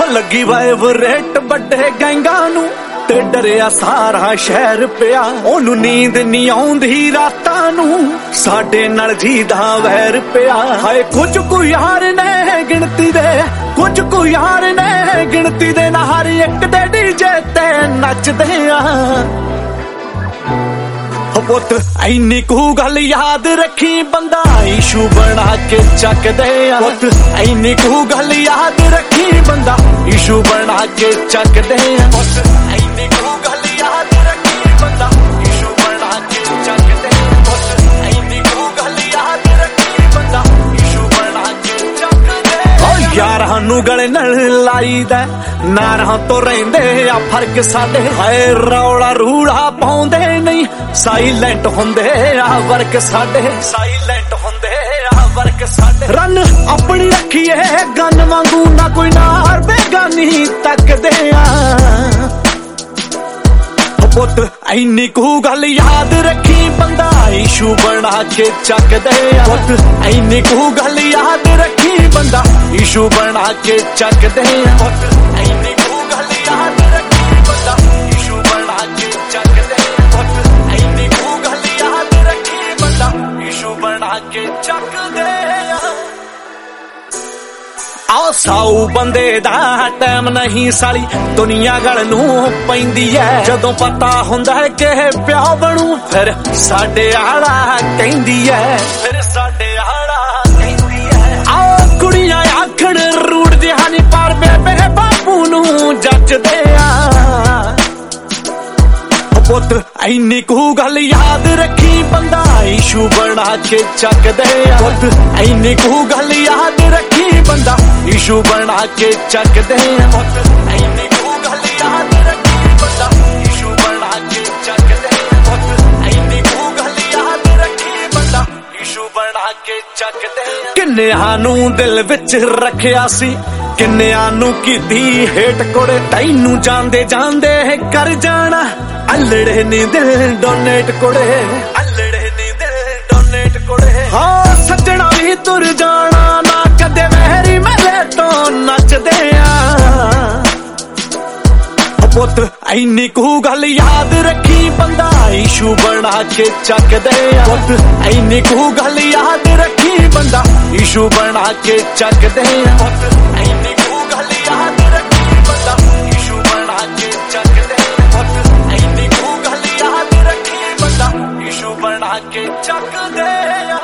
लगी वाइब्रेट बड़े गैंगां नू ते डरिया सारा शहर पिया ओनू नींद नहीं आउंदी रातां नू साडे नाल जीदा वैर पिया हाय कुछ को यार ने गिनती दे कुछ को यार ने गिनती दे ना हर एक दे डीजे ते नचदे आ पुत इन्नी कू गल याद रखी बंदा इशू बना के चकदे आ पुत इन्नी कू गल याद रखी बंदा इशू बना के चकदे आ पुत इन्नी कू गल याद रखी बंदा इशू बना के चकदे आ पुत इन्नी कू गल याद रखी बंदा इशू बना के चकदे ओ यारां नू गले नाल लाईदा नारां तो रहिंदे आ फर्क साडे हाय रौला रूड़ा पाउंदे नहीं साइलेंट हुंदे आ वर्क साडे साइलेंट हुंदे आ वर्क साडे रन अपनी रखिए गन वांगू ना कोई नार बेगानी तकदे आ पुत इन्नी कू गल याद रखी बंदा इशू बना के चकदे आ पुत इन्नी कू गल याद रखी बंदा इशू बना के चकदे आ पुत इन्नी कू गल याद रखी बंदा इशू बना के चकदे आ पुत इन्नी कू गल याद रखी बंदा इशू बना के चकदे आ आओ साऊ बंदे दा टाइम नहीं साली दुनिया गल नू पैंदी है जदों पता हुंदा है कि प्या बनू फिर साडे आला कहंदी है फिर साडे आला कहंदी है आओ कुड़ियां आखण रूड़ जहानी पर बेबे बापू नू जचदे आ पुत इन्नी कू गल याद रखी बंदा इशू बना के चकदे आ पुत इन्नी कू गल याद रखी बंदा इशू बना के चकदे आ पुत इन्नी कू गल याद रखी बंदा इशू बना के चकदे आ पुत इन्नी कू गल याद रखी बंदा इशू बना के चकदे आ किन्नियां नू दिल विच रखिया सी किन्नियां नू कीती हेट कोड़े तैनू जांदे जांदे कर जाना अल्लड़े नी दिल डोनेट कोड़े अल्लड़े नी दिल डोनेट कोड़े हाँ सजना भी तुर जाना ना कदे मेरी मेरे तो नचदे आ पुत इन्नी कू गल याद रखी बंदा इशू बना के चकदे आ पुत इन्नी कू गल याद रखी बंदा इशू बना के चकदे आ पुत इन्नी कू गल याद रखी बंदा इशू बना के चकदे आ पुत इन्नी कू गल याद रखी बंदा इशू बना के चकदे आ